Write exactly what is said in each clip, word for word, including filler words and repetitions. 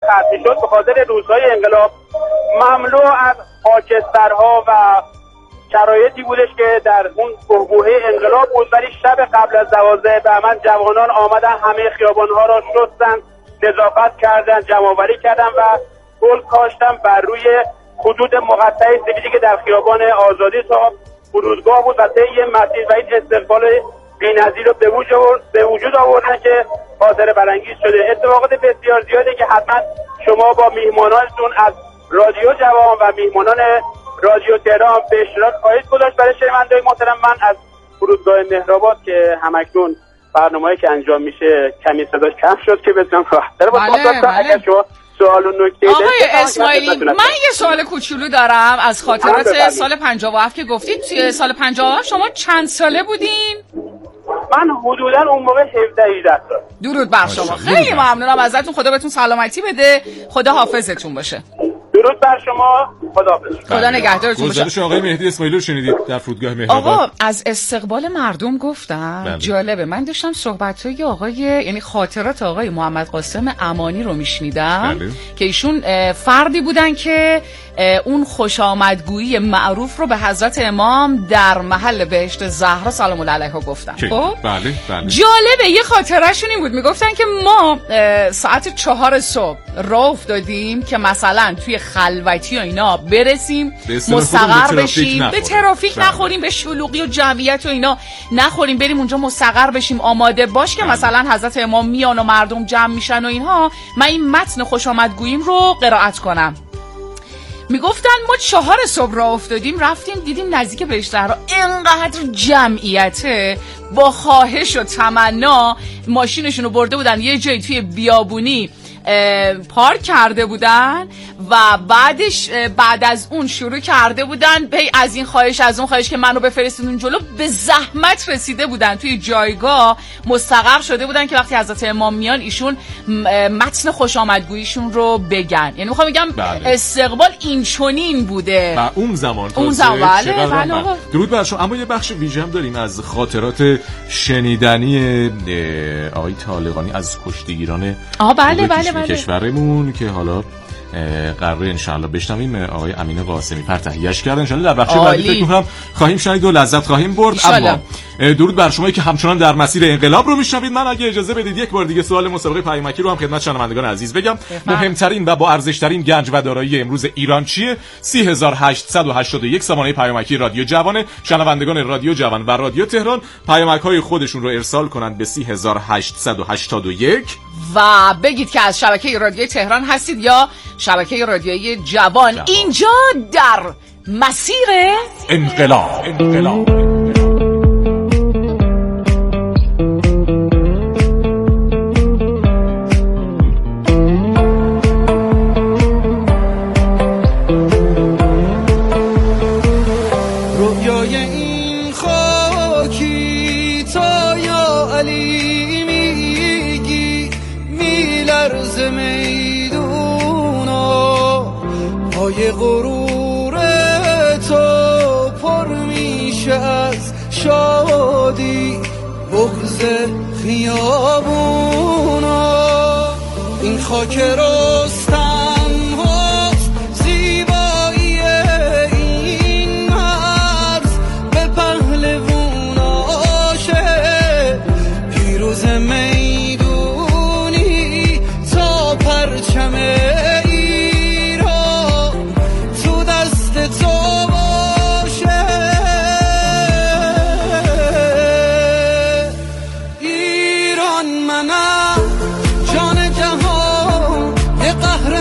قطعی شد به خاطر روزهای انقلاب مملو از خاکسترها و شرایطی بودش که در اون بحبوحه انقلاب بود، ولی شب قبل از دوازده بهمن جوانان آمدن همه خیابانها را شستن، نظافت کردن، جمع‌آوری کردن و گل کاشتن بر روی خطوط مقطع سفیدی که در خیابان آزادی تا فرودگاه بود و طی مسیر و این استقبال بی‌نظیر رو به وجود به وجود آوردن که خاطره برانگیز شده. اتفاقات بسیار زیاده که حتما شما با میهمانانتون از رادیو جوان و میهمانان رادیو تهران به اشتراک خواهید گذاشت. برای شنوندگان محترم، من از فرودگاه مهرآباد که همکنون برنامه‌ای که انجام میشه کمی صداش کم شد که بتونم راحت‌تر با صحبت کنم. اگر شما سوال و نکته آقای اسماعیلی، من یه سوال کوچولو دارم از خاطرات سال پنجاه و هفت که گفتید. توی سال پنجاه و هفت شما چند ساله بودین؟ من حدوداً اون موقع هفده هجده سال. درود بر شما، خیلی ممنونم ازتون، خدا بهتون سلامتی بده، خدا حافظتون باشه. درود بر شما، خدا حافظ. خدا نگهدارتون باشه. گزارش آقای مهدی اسماعیلی رو شنیدید در فرودگاه مهرآباد. آقا از استقبال مردم گفتم بله. جالبه، من داشتم صحبت‌های آقای یعنی خاطرات آقای محمد قاسم امانی رو میشنیدم بله. که ایشون فردی بودن که اون خوش آمدگویی معروف رو به حضرت امام در محل بهشت زهرا سلام الله علیها گفتن. خب بله بله. جالبه یه خاطرهشون این بود، میگفتن که ما ساعت چهار صبح راه افتادیم که مثلا توی خلوتی و اینا برسیم مستقر بشیم، به ترافیک نخوریم، به شلوغی و جمعیت و اینا نخوریم، بریم اونجا مستقر بشیم، آماده باش که مثلا حضرت امام میان و مردم جمع میشن و اینها. من این متن خوش آمدگوییم رو قرائت کنم. میگفتن ما چهار صبح راه افتادیم، رفتیم دیدیم نزدیک بهشت زهرا اینقدر جمعیته، با خواهش و تمنا ماشینشون رو برده بودن یه جایی توی بیابونی پارک کرده بودن و بعدش بعد از اون شروع کرده بودن پی از این خواهش از اون خواهش که منو بفرستون جلو، به زحمت رسیده بودن توی جایگاه مستقر شده بودن که وقتی حضرت امام میان ایشون متن خوش آمدگوییشون رو بگن. یعنی میخوام بگم بله. استقبال این چنین بوده و اون زمان اون زمان بله بله. درود بر شما. اما یه بخش ویژه هم داریم از خاطرات شنیدنی آقای طالقانی از کشتیگیران آها بله بله بله کشورمون که حالا قراره انشالله بشنویم. آقای امین قاسمی پر تهیه‌اش کردن، انشالله در بخش بعدی فکر می‌کنم خواهیم شنید و لذت خواهیم برد. اما درود بر شما که همچنان در مسیر انقلاب رو میشنوید. من اگه اجازه بدید یک بار دیگه سوال مسابقه پیامکی رو هم خدمت شنوندگان عزیز بگم. مهمترین و با ارزش‌ترین گنج و دارایی امروز ایران چیه؟ سه هزار و هشتصد و هشتاد و یک سامانه پیامکی رادیو جوان. شنوندگان رادیو جوان و رادیو تهران پیامک‌های خودشون رو ارسال کنند به سه هزار و هشتصد و هشتاد و یک و بگید که از شبکه رادیو تهران هستید یا شبکه رادیویی جوان. جوان اینجا در مسیر انقلاب انقلاب رویای این خاکی تا یا علی میگی میلرز میدونا پای غرور تو پر میشه از شادی بغض خیابونا. این خاک رستم هست زیبایی این مرز به پهلووناشه پیروز میدونی تا پرچم ایران تو دست تو باشه. ایران منم جان جهان یه قهر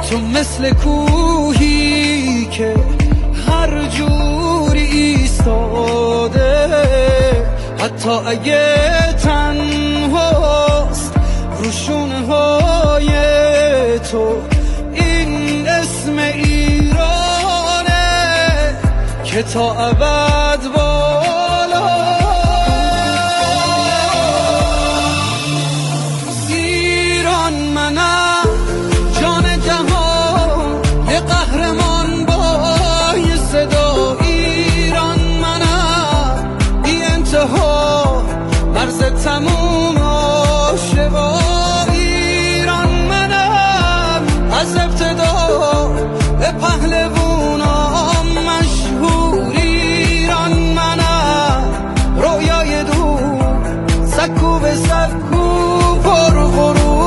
تو مثل کوهی که هر جوری ایستاده، حتی اگه تنهاست رو شونه های تو. این اسم ایرانه که تا ابد بالا. ایران منم، جان جهان، یه قهرمان با یه صدا. ایران منم، بی انتها، مرز تموم آشوا. ایران منم، از ابتدا به پهلوونام مشهور. ایران منم، رویای دور، سکو به سکو پر غرور.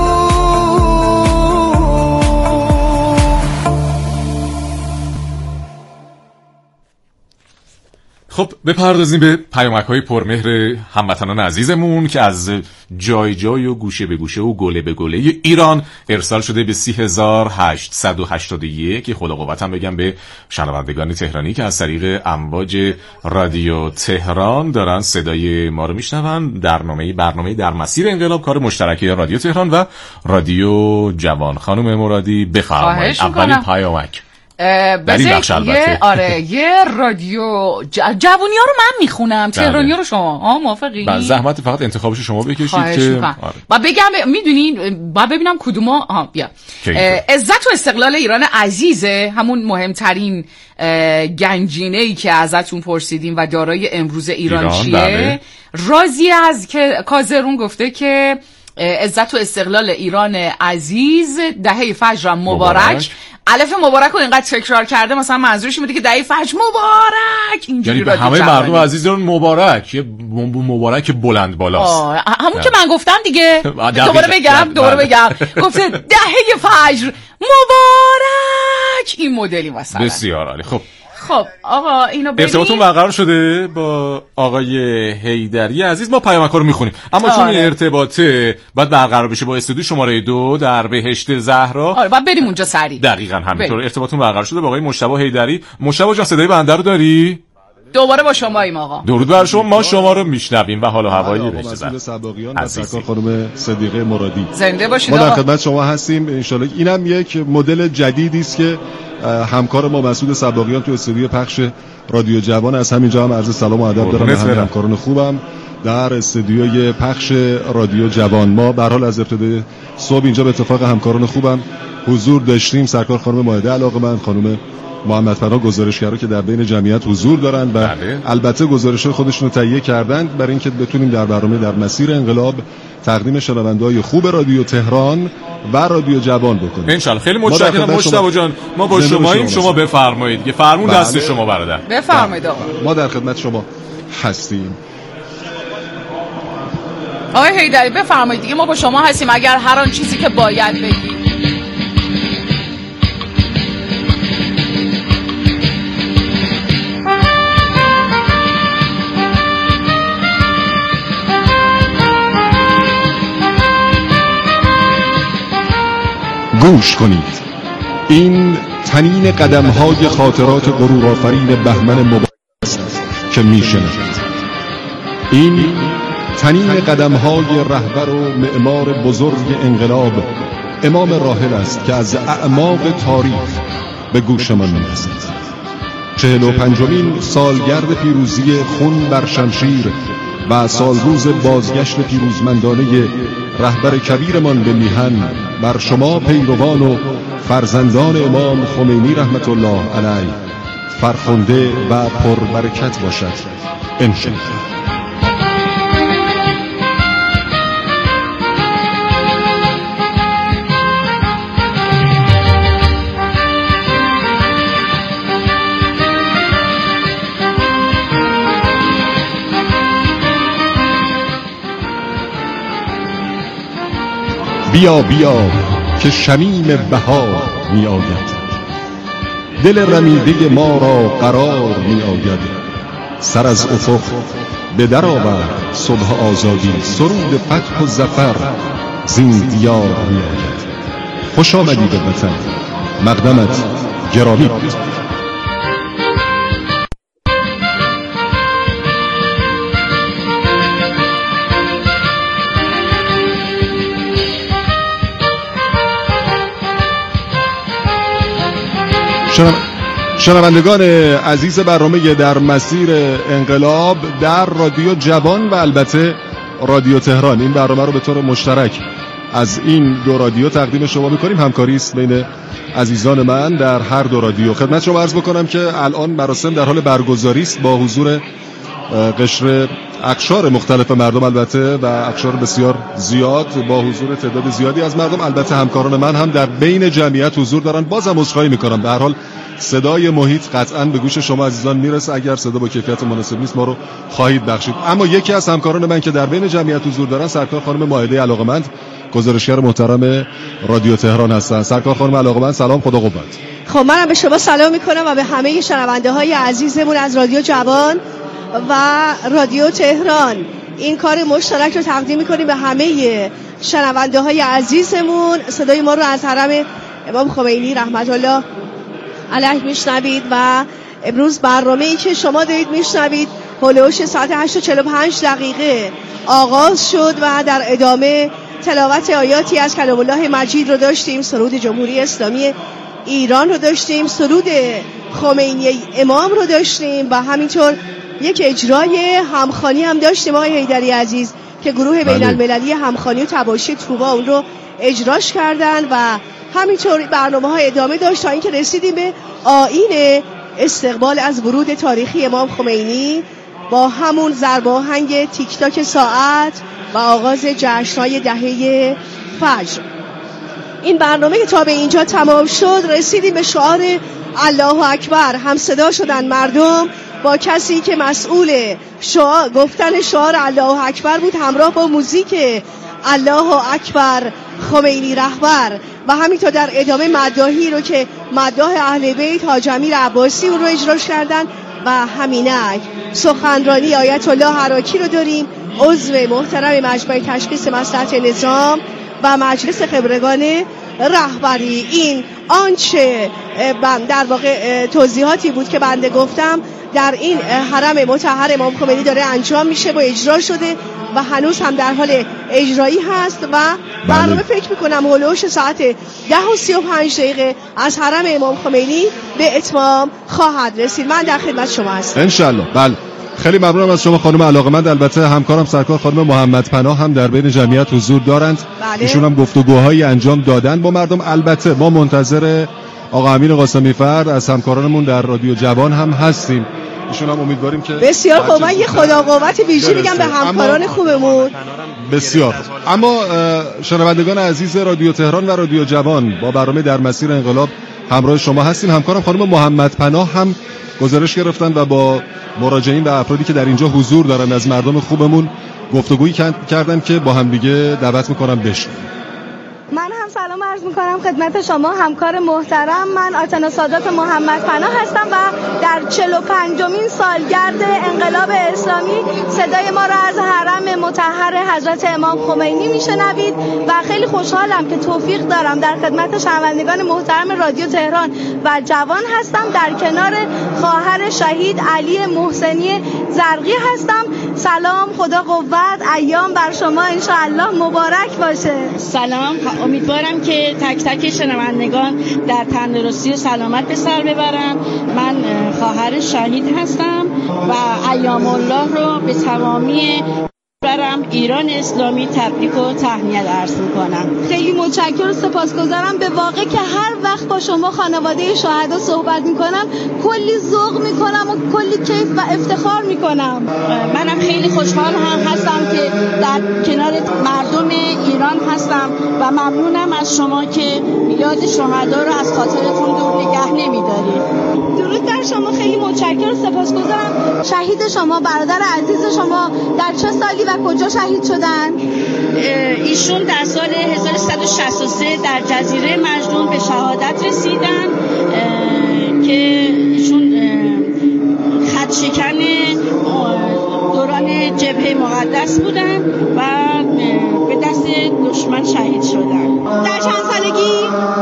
خب بپردازیم به پیامک‌های پرمهر هموطنان عزیزمون که از جای جای و گوشه به گوشه و گله به گله ایران ارسال شده به سی هزار و هشتصد و هشتاد و یک. خدا قوتم بگم به شنوندگان تهرانی که از طریق امواج رادیو تهران دارن صدای ما رو میشنون. برنامه برنامه در مسیر انقلاب کار مشترکه رادیو تهران و رادیو جوان. خانم مرادی بفرمایید اولین پیامک. بذار یه آره یه رادیو ج... جوونی ها رو من میخونم، تهرانی ها رو شما. آه موافقی؟ بله زحمت فقط انتخابش شما بکشید که آره. با بگم میدونین با ببینم کدوما. آها بیا. عزت و استقلال ایران عزیزه، همون مهمترین گنجینه‌ای که ازتون پرسیدیم و دارای امروز ایران, ایران چیه. بله. راضی از که کازرون گفته که عزت و استقلال ایران عزیز، دهه فجر مبارک, مبارک. الف مبارک رو اینقدر تکرار کرده مثلا منظورش میده که دهه فجر مبارک. اینجوری یعنی به همه مردم عزیزان مبارک، یه مبارک بلند بالاست. همون که من گفتم دیگه. دوباره بگم دوباره بگم گفته دهه فجر مبارک، این مدلی مثلا. بسیار عالی. خب خب آقا اینو بریم. ارتباطتون برقرار شده با آقای حیدری عزیز. ما پیامک‌ها رو میخونیم اما آره. چون این ارتباطه باید برقرار بشه با استودیو شماره دو در بهشت زهرا. آره باید بریم اونجا سریع. دقیقاً همینطور. ارتباطتون برقرار شده با آقای مجتبی حیدری. مجتبی جان صدای بنده رو داری؟ دوباره با شماییم آقا. درود بر شما. ما شما رو میشنویم و حال و هوایی بهشت زهرا. سباقیان و سرکار خانم صدیقه مرادی. زنده باشید. ما در خدمت شما هستیم ان شاء الله. اینم یک مدل جدیدی است که همکار ما مسعود سباقیان تو استودیو پخش رادیو جوان. از همینجا هم عرض سلام و ادب دارم به همه همکاران خوبم در استودیوی پخش رادیو جوان. ما به هر حال از ابتدای صبح اینجا به اتفاق همکاران خوبم حضور داشتیم. سرکار خانم مائده علاقه‌مند، خانم محمد فنا گزارشگرا که در بین جمعیت حضور دارند و بله. البته گزارش خودشون رو تهیه کردند برای اینکه بتونیم در برنامه در مسیر انقلاب تقدیم شنونده‌های خوب رادیو تهران و رادیو جوان بکنیم ان شاء الله. خیلی متشکرم مجتبی جان. ما با شماییم. شما بفرمایید که فرمون بله. دست شما برادر. بفرمایید آقا. ما در خدمت شما هستیم. آقای حیدری بفرمایید دیگه، ما با شما هستیم اگر هر آن چیزی که باید بگید. گوش کنید، این تنین قدم‌های خاطرات غرورآفرین بهمن مبارک است که می‌شنوید. این تنین قدم‌های رهبر و معمار بزرگ انقلاب امام راحل است که از اعماق تاریخ به گوشمان می‌رسد. چهل و پنجمین سالگرد پیروزی خون بر شمشیر و سالروز بازگشت پیروزمندانه رهبر کبیرمان به میهن بر شما پیروان و فرزندان امام خمینی رحمت الله علیه فرخنده و پربرکت باشد انشاءالله. بیا بیا که شمیم بهار می آید، دل رمیده ما را قرار می آید. سر از افق به در آورد صبح آزادی، سرود فتح و ظفر زین دیار می آید. خوش آمدی به وطن، مقدمت گرامی باد. شنوندگان عزیز برنامه در مسیر انقلاب در رادیو جوان و البته رادیو تهران، این برنامه رو به طور مشترک از این دو رادیو تقدیم شما می‌کنیم. همکاری است بین عزیزان من در هر دو رادیو. خدمت شما عرض بکنم که الان مراسم در حال برگزاری است با حضور قشر اقشار مختلف مردم، البته و اقشار بسیار زیاد با حضور تعداد زیادی از مردم. البته همکاران من هم در بین جمعیت حضور دارن. بازم عذرخواهی می‌کنم، به هر حال صدای محیط قطعاً به گوش شما عزیزان میرسه. اگر صدا با کیفیت مناسب نیست ما رو خواهید بخشید. اما یکی از همکاران من که در بین جمعیت حضور دارن سرکار خانم مائده علاقمند، گزارشگر محترم رادیو تهران هستن. سرکار خانم علاقمند سلام، خدا قوت. خب منم به شما سلام میکنم و به همه شنونده های عزیزمون از رادیو جوان و رادیو تهران. این کار مشترک رو تقدیم میکنیم به همه شنونده های عزیزمون. صدای ما رو از حرم امام خمینی رحمت الله علیه میشنوید و امروز برنامه‌ای که شما دارید میشنوید هولوش ساعت هشت و چهل و پنج دقیقه آغاز شد و در ادامه تلاوت آیاتی از کلام الله مجید رو داشتیم، سرود جمهوری اسلامی ایران رو داشتیم، سرود خمینی امام رو داشتیم و همینطور یک اجرای همخوانی هم داشتیم آقای حیدری عزیز که گروه بین المللی همخوانی و تباشی توبا اون رو اجراش کردن و همینطور برنامه ها ادامه داشت تا اینکه رسیدیم به آیین استقبال از ورود تاریخی امام خمینی با همون ضرب آهنگ تیک تاک ساعت و آغاز جشن‌های دهه فجر. این برنامه که تا به اینجا تمام شد رسیدیم به شعار الله اکبر. هم صدا شدن مردم با کسی که مسئول شعار گفتن شعار الله اکبر بود، همراه با موزیک الله اکبر خمینی رهبر و همینطور در ادامه مداحی رو که مداح اهل بیت حاج امیر عباسی اون رو اجراش کردن و همینک سخنرانی آیت الله حراکی رو داریم، عضو محترم مجمع تشخیص مصلحت نظام و مجلس خبرگان رهبری. این آنچه در واقع توضیحاتی بود که بنده گفتم در این حرم مطهر امام خمینی داره انجام میشه و اجرا شده و هنوز هم در حال اجرایی هست و برنامه فکر میکنم هولوش ساعت ده و سی و پنج دقیقه از حرم امام خمینی به اتمام خواهد رسید. من در خدمت شما هستم انشالله. بله، خیلی ممنونم از شما خانم علاقمند. البته همکارم سرکار خانم محمد پناه هم در بین جمعیت حضور دارند. بله. ایشون هم گفتگوهایی انجام دادن با مردم. البته ما منتظر آقا امین قاسمی فرد از همکارانمون در رادیو جوان هم هستیم. ایشون هم امیدواریم که بسیار خوب. من یه خدا قوت ویژه میگم به همکاران خوبمون. بسیار. اما شنوندگان عزیز رادیو تهران و رادیو جوان با برنامه در مسیر انقلاب همراه شما هستیم. همکارم خانم محمد پناه هم گزارش گرفتن و با مراجعین و افرادی که در اینجا حضور دارن از مردم خوبمون گفتگویی کردن که با هم دیگه دعوت میکنم بشنویم. من هم سلام عرض میکنم خدمت شما همکار محترم. من آتنا سادات محمد پناه هستم و در چهل و پنجمین سالگرد انقلاب اسلامی صدای ما را از حرم مطهر حضرت امام خمینی میشنوید و خیلی خوشحالم که توفیق دارم در خدمت شنوندگان محترم رادیو تهران و جوان هستم. در کنار خواهر شهید علی محسنی زرقی هستم. سلام، خدا قوت، ایام بر شما انشاءالله مبارک باشه. سلام، امیدوارم که تک تک شنوندگان در تندرستی و سلامت به سر ببرن. من خواهر شهید هستم و ایام الله رو به تمامی برم ایران اسلامی تبریک و تهنیت عرض میکنم. خیلی متشکرم و سپاسگزارم. به واقع که هر وقت با شما خانواده شهدا صحبت میکنم کلی ذوق میکنم و کلی کیف و افتخار میکنم. منم خیلی خوشحال هم هستم که در کنار مردم ایران هستم و ممنونم از شما که یاد شهدا رو از خاطرتون دور نگه نمیدارید. درود بر شما، خیلی متشکرم و سپاسگزارم. شهید شما، برادر عزیز شما در چه سالی و کجا شهید شدن؟ ایشون در سال هزار و سیصد و شصت و سه در جزیره مجنون به شهادت رسیدن که ایشون خط شکن دوران جبهه مقدس بودن و به دست دشمن شهید شدن. در چند سالگی؟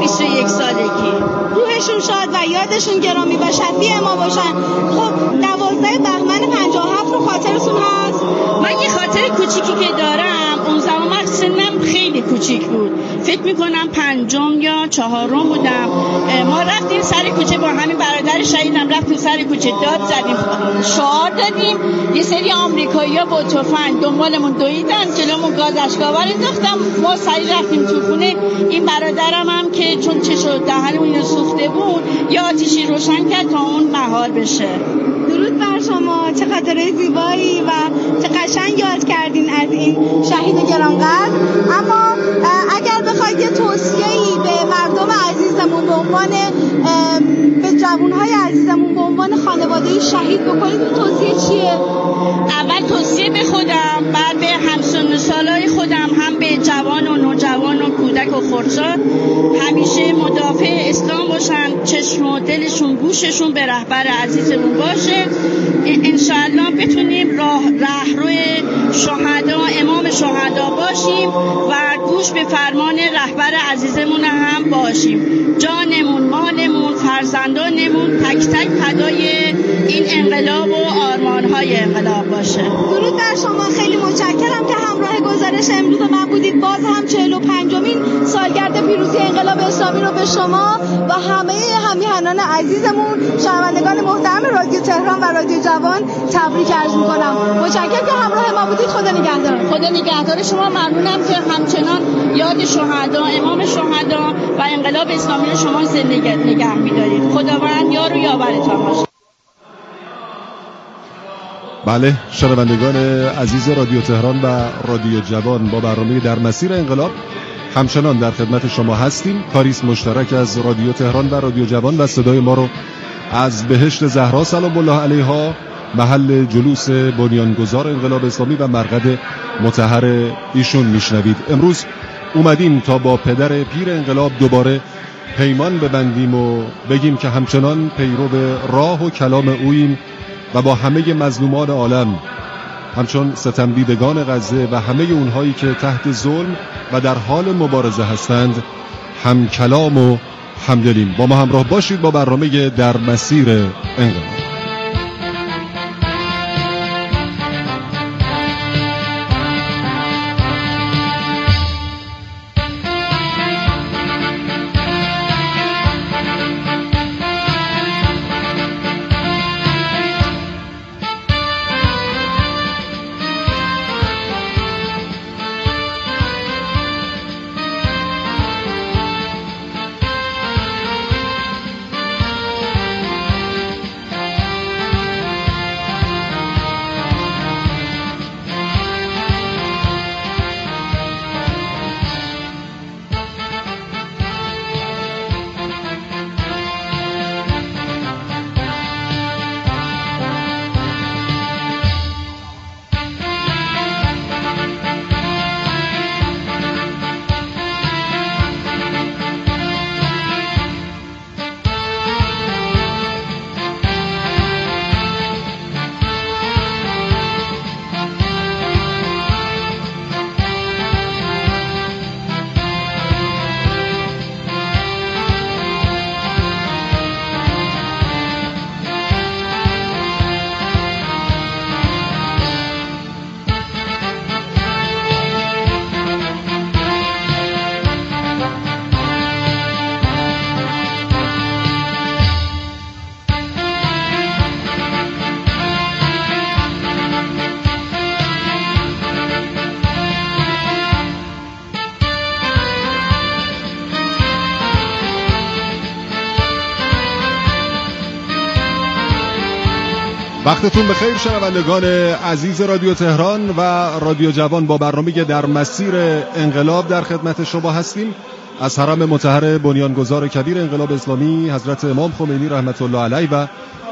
بیست و یک سالگی. روحشون شاد و یادشون گرامی باشد. بی ما باشن. خب دوازده بهمن پنجاه و هفت رو خاطرتون هست؟ من یه خاطر کوچیکی که دارم، اون زمان من سنم خیلی کوچیک بود، فکر میکنم پنجم یا چهارم بودم. ما رفتیم سر کوچه با همین برادر شهیدم، رفتیم سر کوچه داد زدیم، شعار دادیم. یه سری آمریکایی‌ها با تفنگ دنبالمون دویدن، جلومون گاز اشک‌آور انداختن. ما سریع رفتیم تو خونه. این برادرم هم که چون چش و دهنمون سوخته بود، یه آتیشی روشن کرد تا اون مهار بشه. درود بر شما، چه خاطره زیبایی و چه قشنگ یاد کردین از این شهید گرانقدر. اما اگر بخواید یه توصیه‌ای به مردم عزیزمون به عنوان به جوانهای عزیزمون به عنوان خانواده شهید بکنید، اون توصیه چیه؟ اول توصیه به خودم، بعد به همسن سالای خودم، هم به جوان و نوجوان و کودک و خردسال، همیشه مدافع اسلام باشن، چشم و دلشون گوششون به رهبر عزیزمون باشه. انشاءالله بتونیم راه رهرو شهدا، امام شهدا باشیم و گوش به فرمان رهبر عزیزمون هم باشیم. جانمون، مالمون، فرزندانمون تک تک فدای این انقلاب و آرمان‌های انقلاب باشه. درود بر شما، خیلی متشکرم که همراه گزارش امروز من بودید. باز هم چهل و پنجمین سالگرد پیروزی انقلاب اسلامی رو به شما و همه همیهنان عزیزمون، شنوندگان محترم رادیو تهران و رادیو جوان تبریک عرض می‌کنم. متشکرم که همراه ما بودید. خدا نگهدار. خدا نگهدار شما. ممنونم که همچنان یاد شهدا، امام شهدا و انقلاب اسلامی رو شما زنده نگه می‌دارید. خداوند یار و یاورتان باشه. بله، شنوندگان عزیز رادیو تهران و رادیو جوان، با برنامه در مسیر انقلاب همچنان در خدمت شما هستیم. کاریست مشترک از رادیو تهران و رادیو جوان و صدای ما رو از بهشت زهرا سلام الله علیها، محل جلوس بنیانگذار انقلاب اسلامی و مرقد مطهر ایشون میشنوید. امروز اومدیم تا با پدر پیر انقلاب دوباره پیمان ببندیم و بگیم که همچنان پیرو راه و کلام اوییم و با همه مظلومان عالم، همچون ستمدیدگان غزه و همه اونهایی که تحت ظلم و در حال مبارزه هستند، هم کلام و همدلیم. با ما همراه باشید با برنامه در مسیر انقلاب. وقتتون بخیر شنوندگان عزیز رادیو تهران و رادیو جوان. با برنامه در مسیر انقلاب در خدمت شما هستیم. از حرم مطهر بنیانگذار کبیر انقلاب اسلامی حضرت امام خمینی رحمت الله علیه و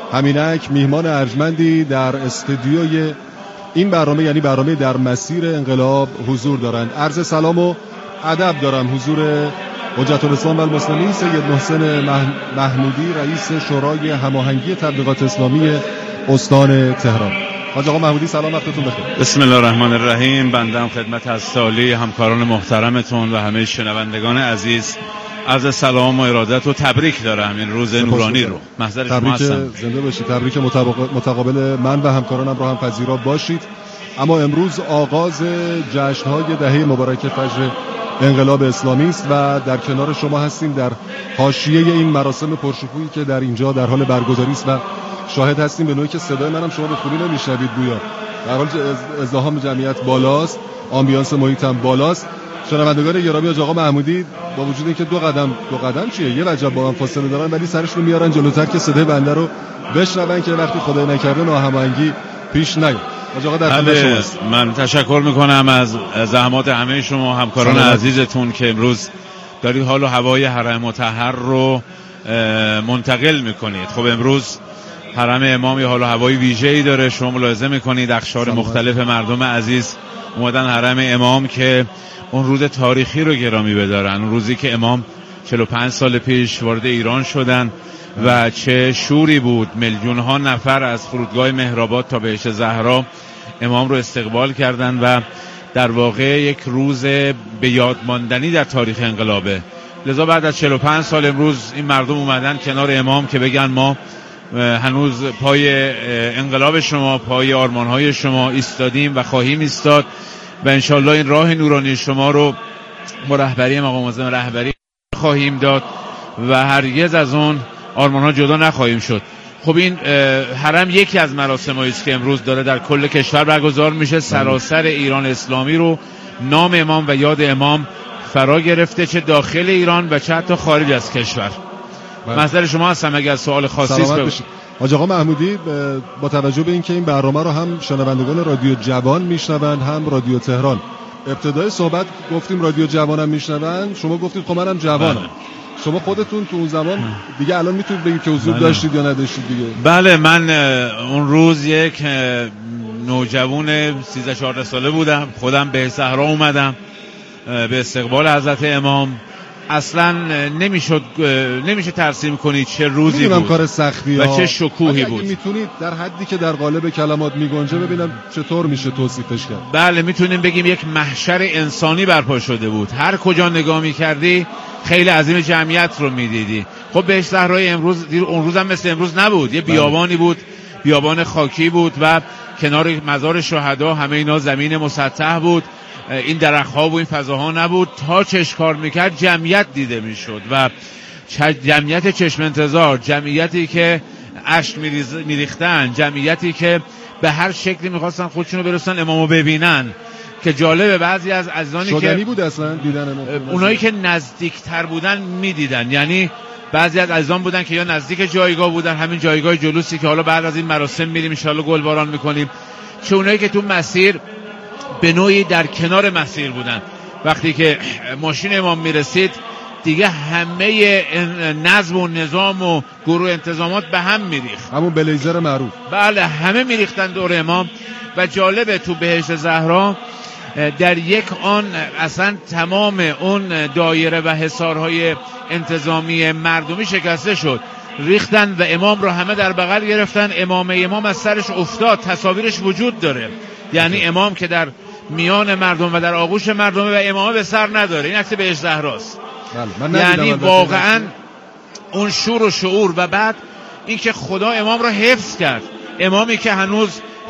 همینک میهمان ارجمندی در استودیوی این برنامه، یعنی برنامه در مسیر انقلاب، حضور دارند. عرض سلام و ادب دارم حضور حجت الاسلام و المسلمین سید محسن محمودی، رئیس شورای هماهنگی تبلیغات اسلامی استان تهران. حاج آقا محمودی سلام، وقتتون بخیر. بسم الله الرحمن الرحیم. بنده هم خدمت از سالی همکاران محترمتون و همه شنوندگان عزیز عرض سلام و ارادت و تبریک دارم این روز نورانی رو. محضر شما هستم. زنده باشید. تبریک متقابل من و همکارانم رو هم پذیرا باشید. اما امروز آغاز جشن‌های دهه مبارک فجر انقلاب اسلامی است و در کنار شما هستیم در حاشیه این مراسم پرشکوهی که در اینجا در حال برگزاری است و شاهد هستیم به نوعی که صدای منم شما به خوبی نمیشنوید گویا. در حال ازدحام جمعیت بالاست، آمبیانس محیط هم بالاست. شنوندگان گرامی، از آقا محمودی با وجود اینکه دو قدم دو قدم چیه یه وجب با هم فاصله دارن، ولی سرش رو میارن جلوتر که صدای بنده رو بشنون که وقتی خدای نکرده ناهماهنگی پیش نیاد. از آقا در خدمت شماست. من تشکر میکنم از زحمات همه شما همکاران عزیزتون که امروز دارید حال و هوای حرم مطهر رو منتقل میکنید. خب امروز حرم امام یه حال و هوای ویژه‌ای داره، شما ملاحظه میکنید اقشار مختلف مردم عزیز اومدن حرم امام که اون روز تاریخی رو گرامی بدارن، اون روزی که امام چهل و پنج سال پیش وارد ایران شدن و چه شوری بود. میلیون ها نفر از فرودگاه مهرآباد تا بهشت زهرا امام رو استقبال کردن و در واقع یک روز به یاد ماندنی در تاریخ انقلابه. لذا بعد از چهل و پنج سال امروز این مردم اومدن کنار امام که بگن ما هنوز پای انقلاب شما، پای آرمان‌های شما ایستادیم و خواهیم ایستاد و انشالله این راه نورانی شما رو با رهبری مقام معظم رهبری خواهیم داد و هرگز از اون آرمان‌ها جدا نخواهیم شد. خب این حرم یکی از مراسمایی است که امروز داره در کل کشور برگزار میشه. سراسر ایران اسلامی رو نام امام و یاد امام فرا گرفته، چه داخل ایران و چه حتی خارج از کشور. محضر شما هستم اگر سوال خاصی است. حاج آقا محمودی، با توجه به اینکه این برنامه رو هم شنوندگان رادیو جوان میشنوند هم رادیو تهران، ابتدای صحبت گفتیم رادیو جوانم میشنوند، شما گفتید خب منم جوانم. بله. شما خودتون تو اون زمان دیگه الان میتونید بگید که حضور بله. داشتید یا نداشتید دیگه؟ بله، من اون روز یک نوجوان سیزده چهارده ساله بودم، خودم به صحرا اومدم به استقبال حضرت امام. اصلا نمیشد نمیشه ترسیم کنید چه روزی بود کار سختی و چه شکوهی بود. میتونید در حدی که در قالب کلمات میگنجه ببینم چطور میشه توصیفش کرد؟ بله، میتونیم بگیم یک محشر انسانی برپا شده بود. هر کجا نگاه میکردی خیلی عظیم جمعیت رو میدیدی. خب بهشت زهرای امروز اون روزم مثل امروز نبود، یه بیابانی بود، بیابان خاکی بود و کنار مزار شهدا همه اینا زمین مسطح بود. این درخت‌ها و این فضاها نبود. تا چشم کار میکرد جمعیت دیده میشد و جمعیت چشم انتظار، جمعیتی که اشک میریختن، جمعیتی که به هر شکلی میخواستن خودشونو برسن امامو ببینن. که جالبه بعضی از عزیزانی که بود اصلا دیدن امام، اونایی که نزدیکتر بودن میدیدن، یعنی بعضی از عزیزان بودن که یا نزدیک جایگاه بودن، همین جایگاه جلوسی که حالا بعد از این مراسم میریم ان شاءالله گلباران میکنیم، چه اونایی که تو مسیر به نوعی در کنار مسیر بودن. وقتی که ماشین امام میرسید دیگه همه نظم و نظام و گروه انتظامات به هم میریخت، همون بلیزر معروف. بله، همه میریختن دور امام. و جالبه تو بهشت زهرا در یک آن اصلا تمام اون دایره و حصارهای انتظامی مردمی شکسته شد، ریختن و امام رو همه در بغل گرفتن. امام امام از سرش افتاد، تصاویرش وجود داره، یعنی امام که در میان مردم و در آغوش مردم و امام به سر نداره. این عکس بهشت زهراست. یعنی واقعا اون شور و شعور. و بعد اینکه خدا امام رو حفظ کرد، امامی که هنوز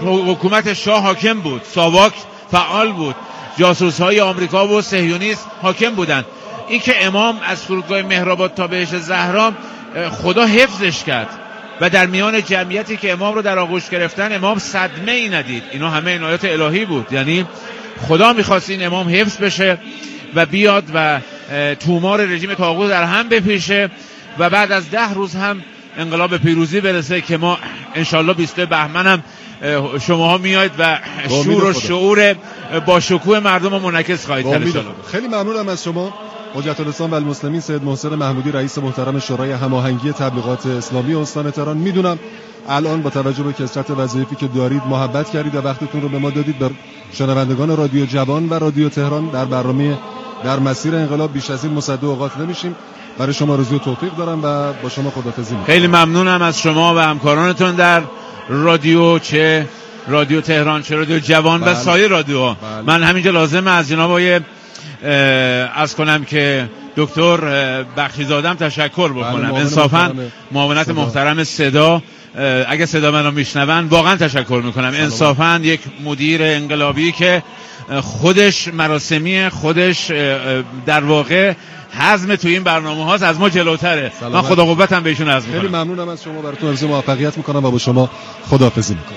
حکومت شاه حاکم بود، ساواک فعال بود، جاسوس‌های آمریکا و صهیونیست حاکم بودند. این که امام از فرودگاه مهرآباد تا بهشت زهرا خدا حفظش کرد و در میان جمعیتی که امام رو در آغوش گرفتن امام صدمه ای ندید. اینا همه عنایات الهی بود، یعنی خدا می‌خواست این امام حفظ بشه و بیاد و تومار رژیم طاغوت در هم بپیشه و بعد از ده روز هم انقلاب پیروزی برسه که ما انشالله بیست بهمن هم شماها میاید و شور و شعور با شکوه مردم رو منعکس خواهید کرد. خیلی ممنونم از شما حجت الاسلام و المسلمین سید محسن محمودی، رئیس محترم شورای هماهنگی تبلیغات اسلامی استان تهران. میدونم الان با توجه به کثرت وظایفی که دارید محبت کردید و وقتتون رو به ما دادید. بر شنوندگان رادیو جوان و رادیو تهران در برنامه در مسیر انقلاب بیش از این مصدق اوقات نمیشیم. برای شما آرزوی توفیق دارم و با شما خداحافظی می‌کنم. خیلی ممنونم از شما و همکارانتون در رادیو، چه رادیو تهران چه رادیو جوان بله. و سایر رادیوها. بله. من همینجا لازمه از جناب آقای از کنم که دکتر بخشیزادم تشکر بکنم. انصافا معاونت محترم صدا، اگه صدا منو میشنون واقعا تشکر میکنم. انصافا یک مدیر انقلابی که خودش مراسمی، خودش در واقع حزم تو این برنامه هاست، از ما جلوتره. من خدا قوتم بهشون عرض میکنم. خیلی ممنونم از شما، براتون آرزوی موفقیت میکنم و با شما خداحافظی میکنم.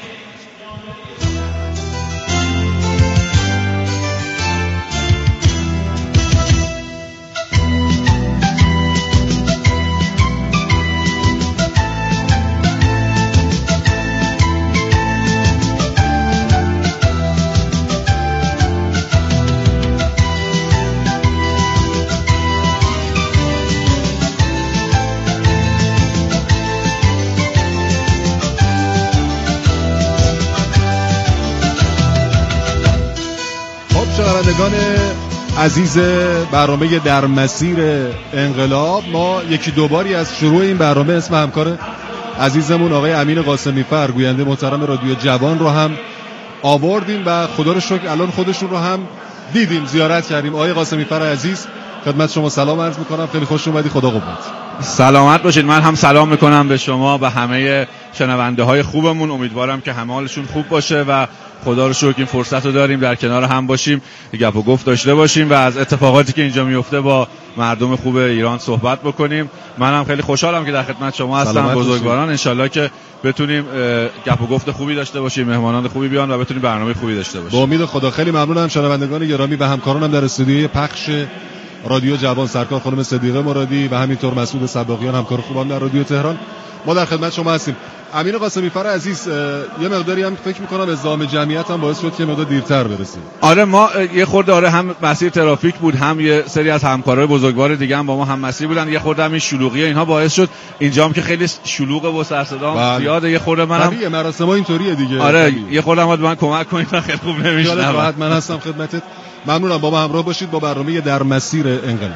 شنوندگان عزیز برنامه در مسیر انقلاب، ما یکی دوباری از شروع این برنامه اسم همکار عزیزمون آقای امین قاسمی فر، گوینده محترم رادیو جوان رو هم آوردیم و خدا رو شکر الان خودشون رو هم دیدیم، زیارت کردیم. آقای قاسمی فر عزیز خدمت شما سلام عرض میکنم، خیلی خوش اومدی، خدا قوت. سلامت باشید. من هم سلام میکنم به شما و همه شنونده های خوبمون. امیدوارم که همه حالشون خوب باشه و خدا رو شکر این فرصت رو داریم در کنار هم باشیم، گپ و گفت داشته باشیم و از اتفاقاتی که اینجا میفته با مردم خوب ایران صحبت بکنیم. منم خیلی خوشحالم که در خدمت شما هستم بزرگواران. انشالله که بتونیم گپ و گفت خوبی داشته باشیم، مهمانان خوبی بیان و بتونیم برنامه خوبی داشته باشیم. با امید خدا. خیلی ممنونم شنوندگان گرامی و همکارانم در استودیوی پخش رادیو جوان، سرکار خانم صدیقه مرادی و همینطور مسعود صباغیان، همکار خوبم در رادیو تهران. ما در خدمت شما هستیم. امین قاسمی فر عزیز، یه مقداری هم فکر می‌کنم ازدحام جمعیت هم باعث شد که مقدار دیرتر برسیم. آره ما یه خورده آره هم مسیر ترافیک بود، هم یه سری از همکارای بزرگوار دیگه هم با ما هم مسیر بودن، یه خورده همین شلوغی اینها باعث شد اینجا هم که خیلی شلوغه و سر صدا زیاده. یه خورده منم طبیعیه، مراسم‌ها اینطوریه دیگه. آره طبیعیه. یه خورده هم من کمک کنید، خیلی خوب نمی‌شنوم. راحت من هستم خدمتت. ممنونم. با ما همراه باشید با برنامه در مسیر انقلاب.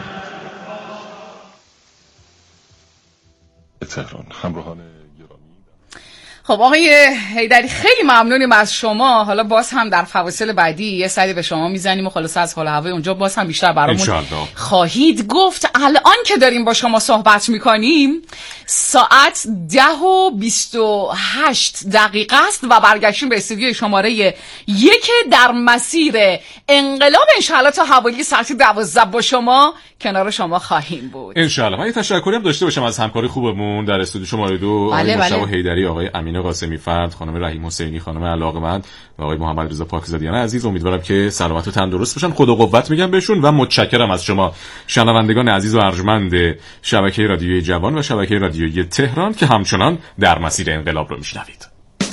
تهران همراهان خب آقای حیدری خیلی ممنونیم از شما. حالا باز هم در فواصل بعدی یه سری به شما میزنیم و خلاص از حال هوای اونجا باز هم بیشتر برامون خواهید گفت. الان که داریم با شما صحبت میکنیم ساعت ده و بیست و هشت دقیقه است و برگشتیم به استودیوی شماره یک در مسیر انقلاب. انشاءالله تا حوالی ساعت دوازده با شما کنار شما خواهیم بود انشاءالله. من یه تشکری هم داشته باشم از همکاری خوبمون در استودیو شماره دو، آقای مصطفی حیدری، آقای امین قاسمی فرد، خانم رحیم حسینی، خانم علاقمند و آقای محمد رضا پاکزادیان عزیز. امیدوارم که سلامت و تندرست باشن، خدا قوت میگم بهشون و متشکرم از شما شنوندگان عزیز و ارجمند شبکه رادیوی جوان و شبکه رادیویی تهران که همچنان در مسیر انقلاب رو میشنوید.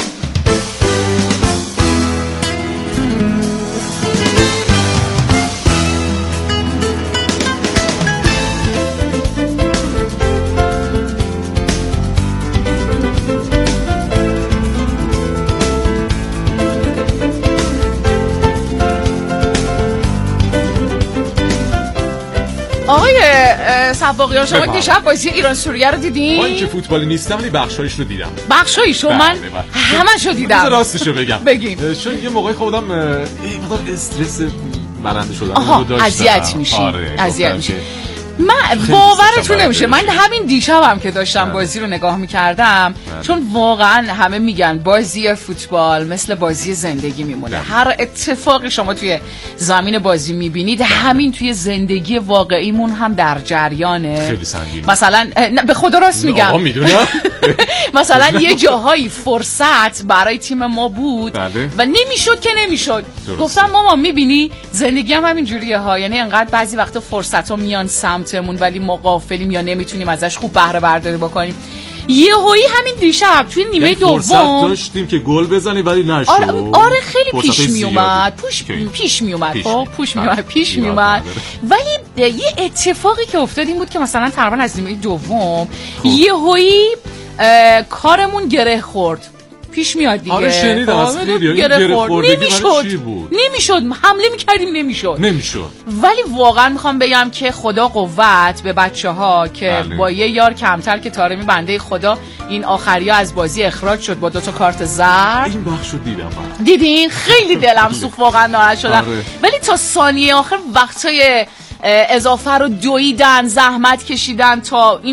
آقای صباغیان شما که شب بازی ایران سوریه رو دیدین؟ من که فوتبالی نیستم ولی بخشایش رو دیدم. بخشایش رو من همش رو دیدم. راستش رو بگم بگیم چون یه موقعی خودم یه مقدار استرس برنده شدم رو داشتم. اذیت میشی. آره اذیت میشی. من باورتون نمیشه، من همین دیشبم که داشتم بازی رو نگاه میکردم، چون واقعا همه میگن بازی فوتبال مثل بازی زندگی میمونه. هر اتفاقی شما توی زمین بازی میبینید همین توی زندگی واقعیمون هم در جریانه. خیلی سنگینه. مثلا به خدا راست میگم مثلا یه جاهایی فرصت برای تیم ما بود بله. و نمیشد که نمیشد. گفتم مامان میبینی زندگی هم همین جوریه ها، یعنی انقدر بعضی وقتا فرصت ها میان سمتمون ولی ما غافلیم یا نمیتونیم ازش خوب بهره برداری بکنیم. یهویی همین دیشب توی نیمه دوم فرصت داشتیم که گل بزنیم ولی نشد. آره, آره خیلی پیش می اومد پیش پیش می اومد خب پیش می اومد پیش می اومد ولی یه اتفاقی که افتاد این بود که مثلا تقریبا از نیمه دوم یهویی کارمون گره خورد. پیش میاد دیگه. آره شنیدم از خیلی گره خورد. نمیشد نمیشد حمله میکردیم نمیشد نمیشد ولی واقعا میخوام بگم که خدا قوت به بچه ها که بله. با یه یار کمتر که طارمی بنده خدا این آخریا از بازی اخراج شد با دو تا کارت زرد. این بخشو دیدم من. دیدین خیلی دلم سوخت، واقعا ناراحت شدم. آره. ولی تا ثانیه آخر وقتای اضافه رو دویدن، زحمت کشیدن تا این